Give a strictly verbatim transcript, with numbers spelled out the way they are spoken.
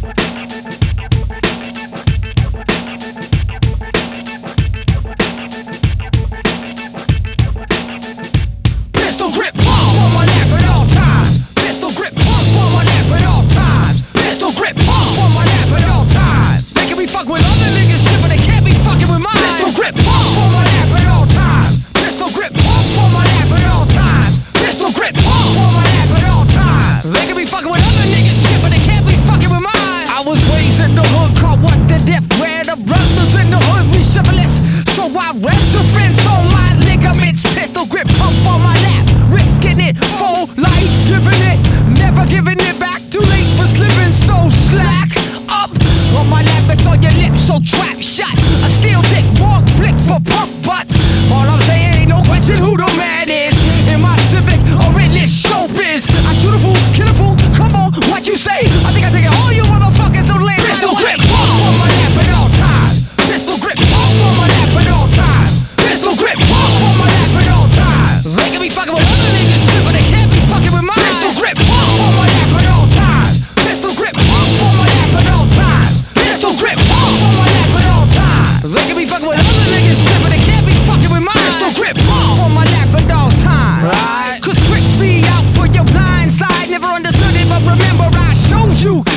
Pistol grip pump on my lap at all times. Pistol grip pump on my lap at all times. Pistol grip pump on my lap at all times. They can be fucking with other niggas shit, but they can't be fucking with mine. Pistol grip pump on my lap at all times. Pistol grip pump on my lap at all times. Pistol grip pump on my lap at all times. They can be fucking with other niggas shit, but they can't be fucking with mine. I was raised in the hood, called what the death, where the brothers in the hood we syphilis. So I rest the fence on my ligaments. Pistol grip pump on my lap, risking it for life, giving it, never giving it back. Too late for slipping, so slack up on my lap. It's on your lips, so trap shot. A steel dick, walk flick for pump butts. All I'm saying ain't no question who the man is. In my Civic or in this showbiz, I shoot a fool, kill a fool. Come on, what you say? I think I take it all you motherfuckers don't land. Pistol grip pump on my lap at all times. Pistol grip pump on my lap at all times. Pistol grip pump on my lap at all times. They can be fucking with other niggas shit, but they can't be fucking with mine. Pistol grip pump on my lap at all times. Pistol grip pump on my lap at all times. Pistol grip pump on my lap at all times. They can be fucking with other niggas shit, but they can't be fucking with mine. Pistol grip pump on my lap at all times. Right? Cause tricks be out for your blind side. Never understood it, but remember I showed you.